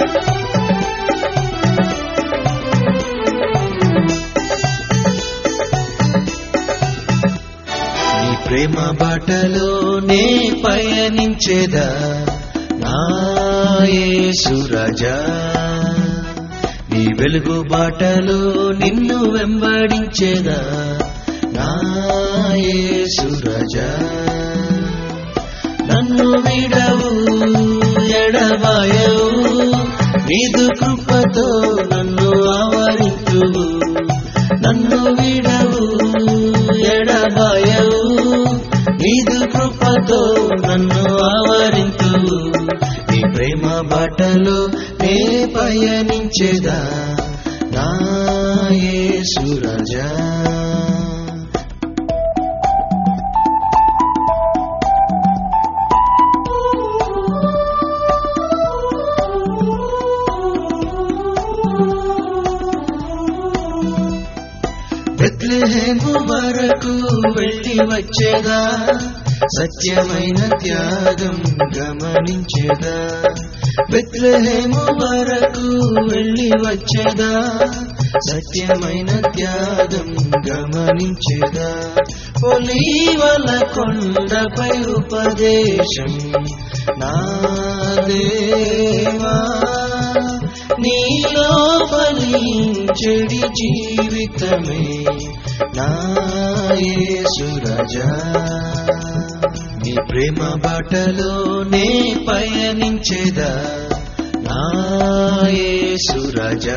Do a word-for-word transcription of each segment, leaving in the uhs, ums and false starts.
ప్రేమ బాటలోనే పయనించేదా నా యేసు రాజా, నీ వెలుగు బాటలో నిన్ను వెంబడించేదా నా యేసు రాజా. నన్ను విడవు ఎడబాయవు, నీదు కృపతో నన్ను ఆవరించువు. నన్ను విడవు ఎడబాయవు, నీదు కృపతో నన్ను ఆవరించువు. నీ ప్రేమ బాటలో నే పయనించేదా నా యేసు రాజా. బెత్లెహేము వరకు వెళ్ళి వచ్చేదా, సత్యమైన త్యాగం గమనించేదా. బెత్లెహేము వరకు వెళ్ళి వచ్చేదా, సత్యమైన త్యాగం గమనించేదా. ఒలీవల కొండపై ఉపదేశం నా దేవా, నీలో ఫలించెడి జీవితమే నా యేసు రాజా. నీ ప్రేమ బాటలోనే పయనించేదా నా యేసు రాజా.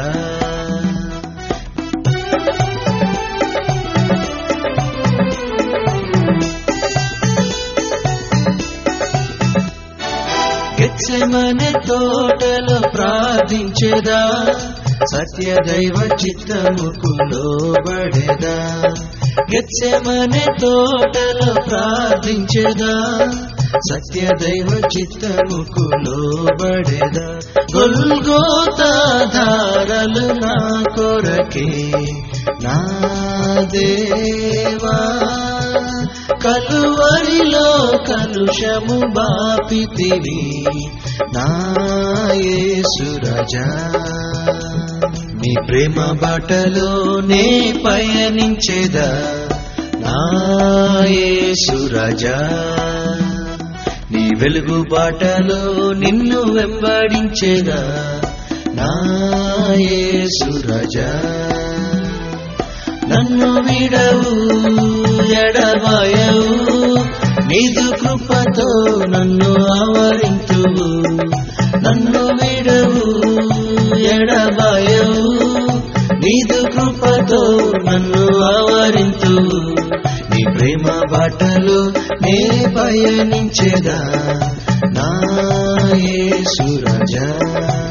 గెత్సెమనే తోటలో ప్రార్థించేదా, సత్య దైవ చిత్తముకు లోబడేదా. గెత్సెమనే తోటలో ప్రార్థించేదా, సత్య దైవ చిత్తముకు లోబడేదా. గొల్గోతా ధారలు నా కొరకే నా దేవా, కలువరిలో కలుషము బాపితివి నా యేసు రాజా. నీ ప్రేమ బాటలోనే పయనించేదా నా యేసు రాజా. నీ వెలుగు బాటలో నిన్ను వెంబడించేదా నా యేసు రాజా. నన్ను విడవు ఎడబాయవు, నీదు కృపతో నన్ను ఆవరించువు. నన్ను విడవు ఎడబాయవు, నీదు కృపతో నన్ను ఆవరించువు. నీ ప్రేమ బాటలో నే పయనించేదా నా యేసు రాజా.